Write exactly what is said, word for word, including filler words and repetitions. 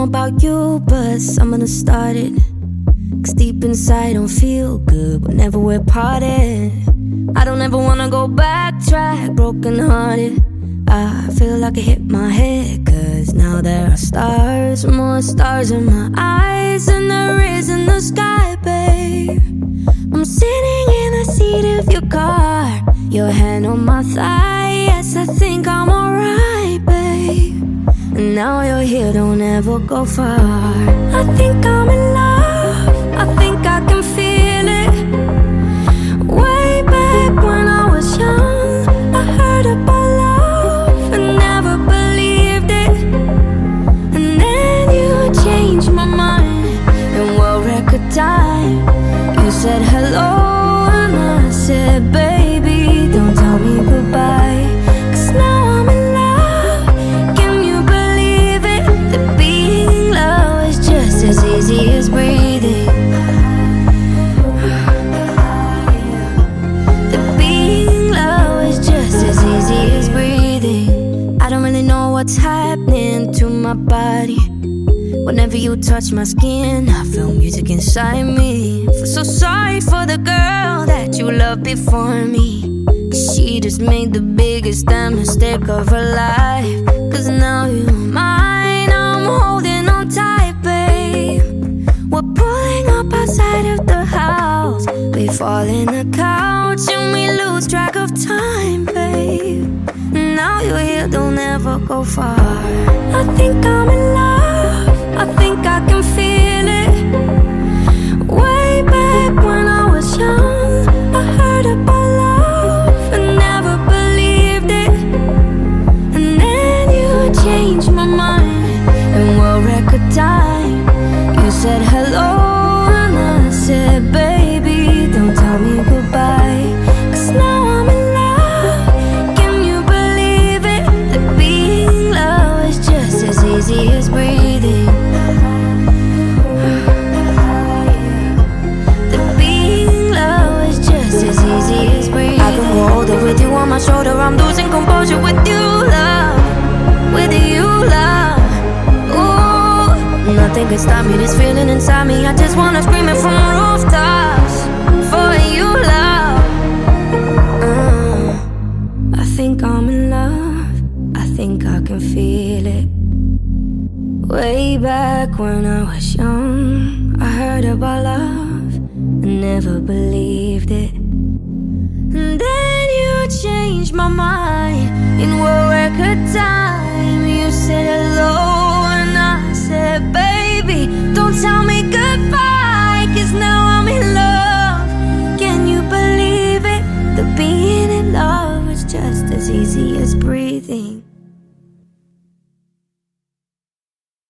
about you, but something started. Cause deep inside don't feel good whenever we're parted. I don't ever wanna go backtrack, broken hearted. I feel like I hit my head, cause now there are stars, more stars in my eyes than there is in the sky, babe. I'm sitting in the seat of your car, your hand on my thigh. Yes, I think I'm alright, babe. And now you're here, don't ever go far. I think I'm in love, I think I can feel it. Way back when I was young, I heard about love and never believed it. And then you changed my mind in world record time. You said hello and I said, baby, don't tell me goodbye. Cause now I'm in love, can you believe it? That being low is just as easy as breathing. That being low is just as easy as breathing. I don't really know what's happening to my body. Whenever you touch my skin, I feel music inside me. Feel so sorry for the girl that you loved before me, cause she just made the biggest damn mistake of her life. Cause now you're mine, I'm holding on tight, babe. We're pulling up outside of the house, we fall in the couch and we lose track of time, babe. Now you're here, don't ever go far. I think I'm in love, I think I can feel it. Way back when I was young, I heard about love and never believed it. And then you changed my mind in world record time. You said hello and I said, baby, don't tell me goodbye. Cause now I'm in love, can you believe it? That being low is just as easy as breathing. With you on my shoulder, I'm losing composure. With you, love, with you, love. Ooh, nothing can stop me, this feeling inside me. I just wanna scream it from rooftops for you, love. uh, I think I'm in love, I think I can feel it. Way back when I was young, I heard about love and never believed it. And then you changed my mind in world record time. You said hello and I said, baby, don't tell me goodbye. Cause now I'm in love, can you believe it? That being in love is just as easy as breathing.